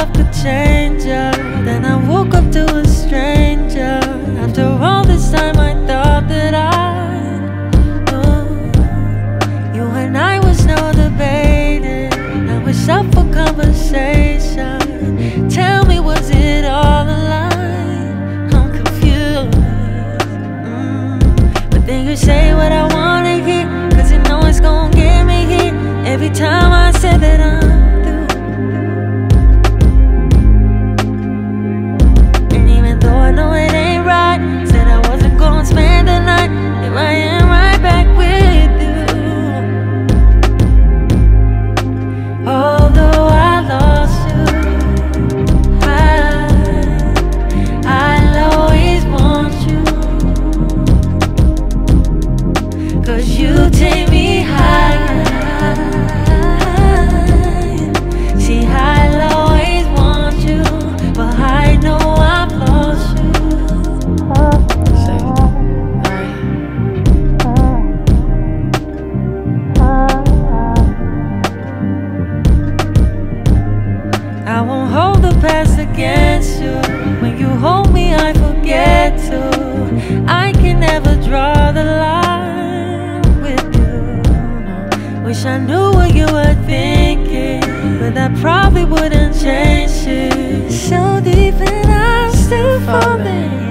love could change ya. Then I woke up to a stranger. After all this time I thought that you and I was no debating. Now it's up for conversation. Tell me, was it all a lie? I'm confused. But then you say what I wanna hear, cause you know it's gon' get me here. Every time I say that I'm through. And even though I know it ain't right, said I wasn't gonna spend the night, here I am right back with you. Although I lost you, I'll always want you. Cause you take me higher. See, I'll always want you, but I know I've lost you. I won't hold the past against you. When you hold me, I forget to. I can never draw the line with you. Wish I knew what you were thinking, but that probably wouldn't change it. So deep and I'm still falling.